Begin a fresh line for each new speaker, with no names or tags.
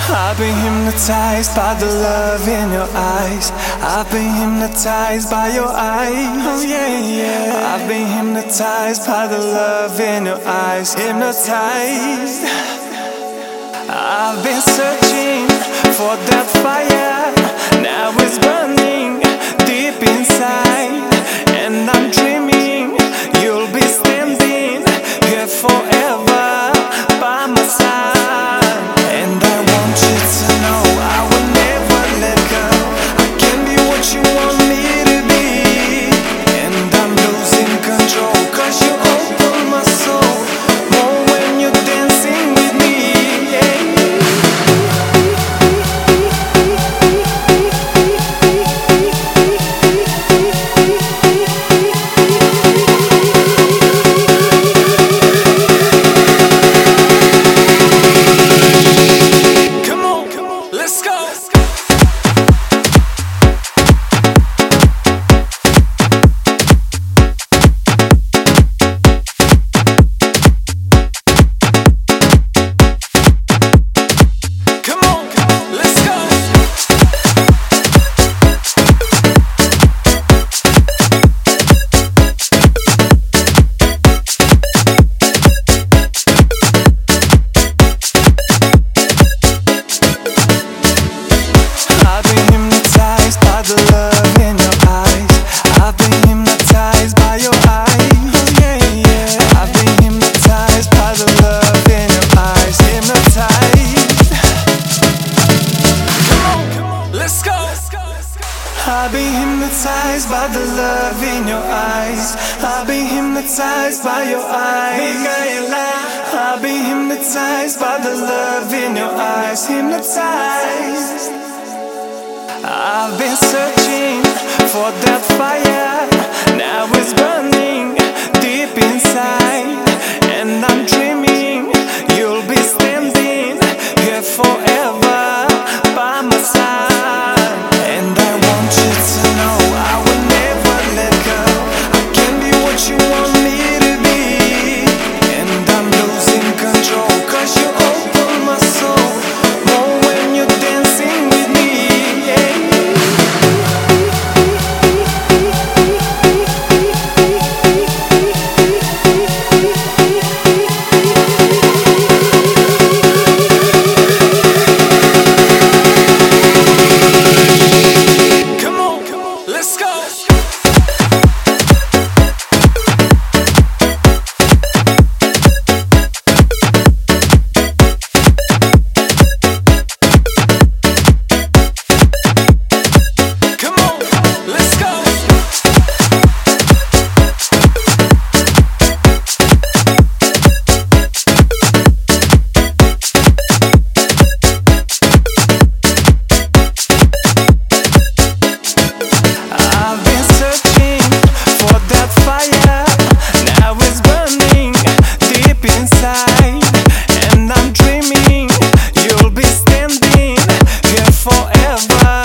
I've been hypnotized by the love in your eyes. I've been hypnotized by your eyes. Oh yeah, yeah. I've been hypnotized by the love in your eyes. Hypnotized. I've been searching for that fire. Now it's burning deep inside, and I'm dreaming you'll be standing here forever by my side. I've been hypnotized by the love in your eyes. I've been hypnotized by your eyes. I've been hypnotized by the love in your eyes. Hypnotized. I've been searching for that fire. Now it's burning deep inside, and I'm dreaming you'll be standing here forever by my side. And I'm dreaming you'll be standing here forever.